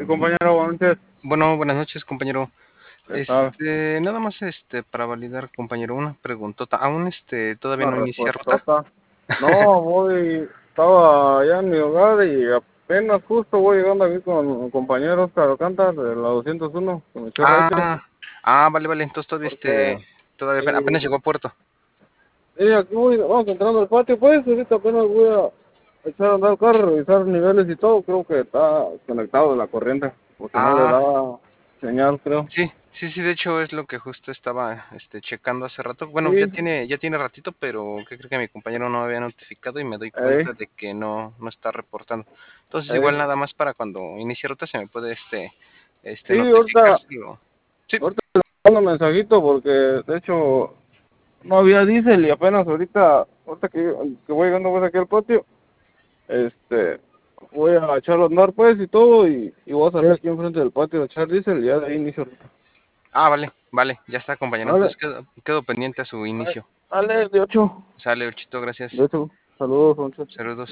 Compañero, buenas noches. Bueno, buenas noches, compañero. ¿Qué tal? Nada más, para validar, compañero, una preguntota. ¿Aún, todavía Una no inicia ruta? respuestota. No, estaba allá en mi hogar y apenas justo voy llegando aquí con un compañero Oscar Alcántara de la 201, que me echó raite, Ah, vale, vale. Entonces todavía, porque todavía y, apenas llegó a puerto. aquí vamos entrando al patio, pues, ahorita apenas voy a echar a andar el carro, revisar niveles y todo, creo que está conectado de la corriente, porque no le Ah, daba señal, creo. sí, sí, sí. De hecho, es lo que justo estaba, checando hace rato. Bueno, Sí, ya tiene ratito, pero ¿qué creo que mi compañero no había notificado y me doy ahí, cuenta de que no está reportando? Entonces, igual ahí. nada más para cuando inicie ruta se me puede, Sí, notificar si lo... Sí. ahorita le mando un mensajito porque de hecho no había diésel y apenas ahorita que voy llegando pues aquí al patio, este, voy a echarlo a andar pues y todo y voy a salir aquí enfrente del patio a echar diésel y ya de ahí inicio ruta. Ah, vale, vale, ya está, compañero. Vale, Entonces quedo pendiente a su vale, inicio. vale, de Sale, Ochito, de gracias. 8, saludos, Sánchez. Saludos.